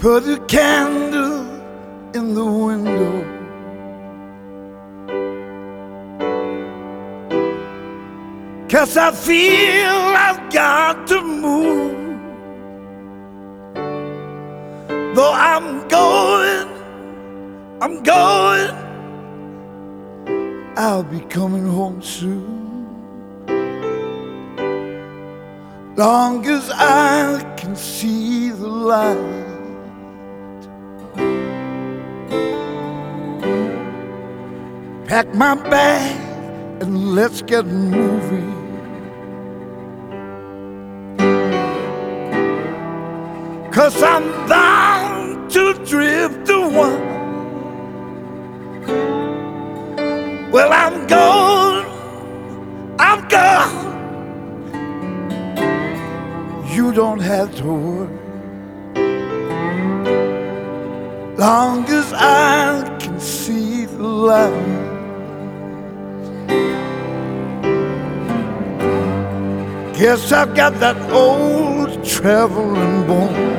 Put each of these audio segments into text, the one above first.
Put a candle in the window, cause I feel I've got to move. Though I'm going, I'll be coming home soon. Long as I can see the light. Pack my bag and let's get moving. Cause I'm bound to drift away. Well, I'm gone. You don't have to worry. Long as I can see the light. Guess I've got that old traveling bone.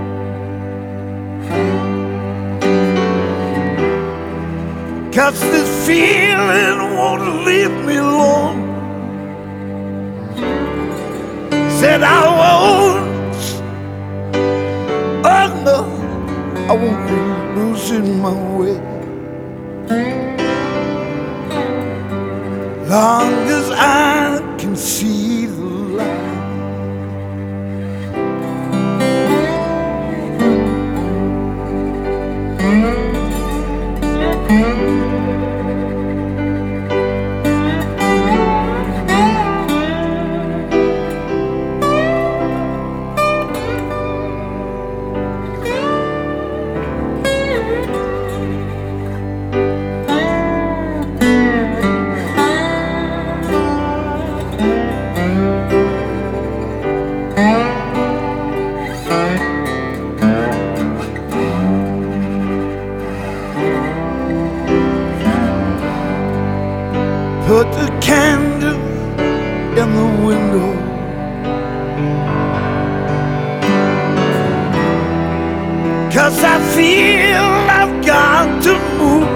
Cause this feeling won't leave me alone. Said I won't, oh no, I won't be losing my way. Long as I can see the light. Put the candle in the window, cause I feel I've got to move.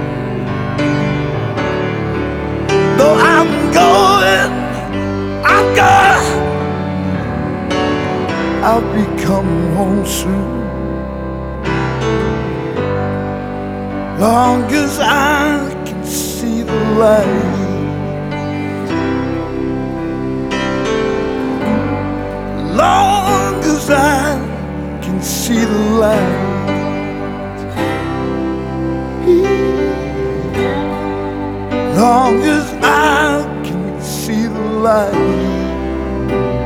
Though I'm going, I'll be coming home soon. Long as I can see the light. Long as I can see the light. Long as I can see the light.